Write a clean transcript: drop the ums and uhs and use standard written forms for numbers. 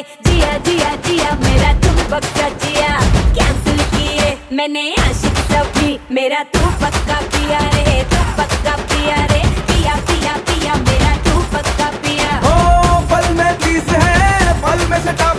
जिया जिया जिया मेरा तुम पक्का जिया, कैंसिल किए मैंने आशिक सभी, मेरा तू पक्का पिया रे, तू पक्का पिया रे, पिया पिया पिया मेरा तू पक्का पिया। ओ पल में 30 है, पल में सटा